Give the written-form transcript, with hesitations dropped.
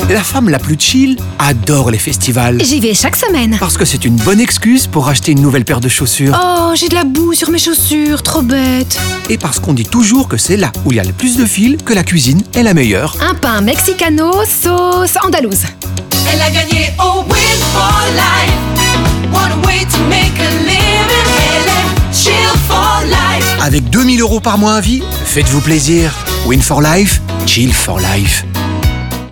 La femme la plus chill adore les festivals. J'y vais chaque semaine. Parce que c'est une bonne excuse pour acheter une nouvelle paire de chaussures. Oh, j'ai de la boue sur mes chaussures, trop bête. Et parce qu'on dit toujours que c'est là où il y a le plus de fils que la cuisine est la meilleure. Un pain mexicano, sauce andalouse. Elle a gagné au Win for Life. What a way to make a living. Elle est chill for life. Avec 2000 € par mois à vie, faites-vous plaisir. Win for life, chill for life.